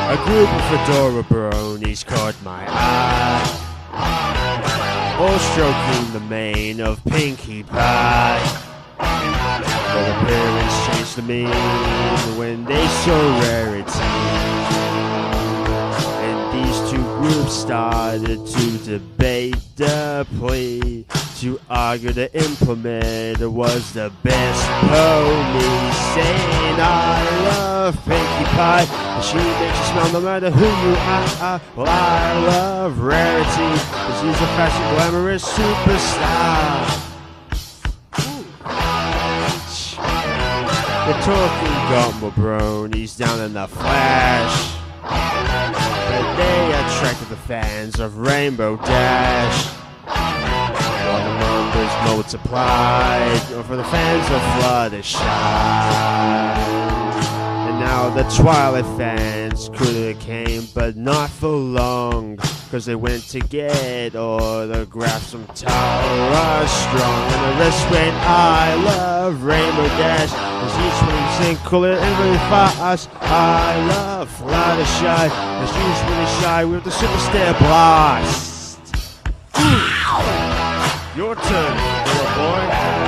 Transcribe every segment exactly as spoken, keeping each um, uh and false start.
A group of fedora bronies caught my eye, all stroking the mane of Pinkie Pie. Their appearance changed to me when they saw Rarity, and these two groups started to debate the plea, to argue the implement was the best pony, saying I love Pinkie Pie, and she makes you smile no matter who you are. Well, I love Rarity, cause she's a fashion glamorous superstar. The talking got my bronies down in the flash, but they attracted the fans of Rainbow Dash. While the numbers multiplied for the fans of Fluttershy. And now the Twilight fans could have came, but not for long, cause they went to get autographs from Tara Strong. And the rest went, I love Rainbow Dash, cause each one sing cooler and really fast. I love Fluttershy, cause she's really shy with the super stare blast. Your turn, little boy.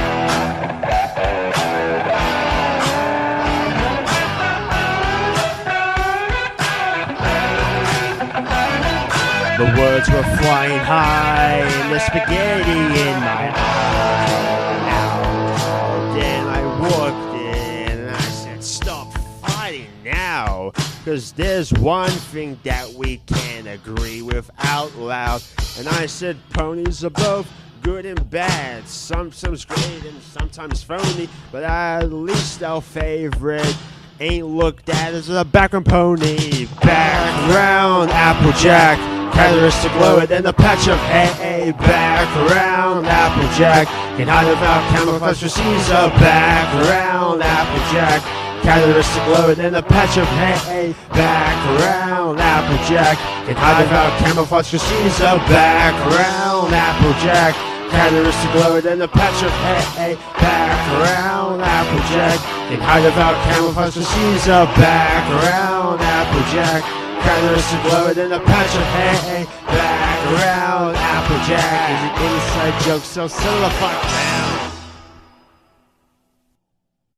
The words were flying high, and the spaghetti in my eye. Now, then I walked in, and I said, stop fighting now, cause there's one thing that we can't agree with out loud. And I said, ponies are both good and bad, sometimes great and sometimes phony, but at least our favorite ain't looked at as a background pony. Background Applejack, characteristic lower than a patch of hay. Background Applejack, can hide without camouflage, for she's a background Applejack, characteristic lower than a patch of hay. Background Applejack, can hide without camouflage, cause she's a background Applejack, characteristic lower than a patch of hay. Background Applejack, can hide without camouflage, cause she's a background Applejack, characteristic lower than a patch of hay. Background Applejack is an inside joke, so settle the fuck down.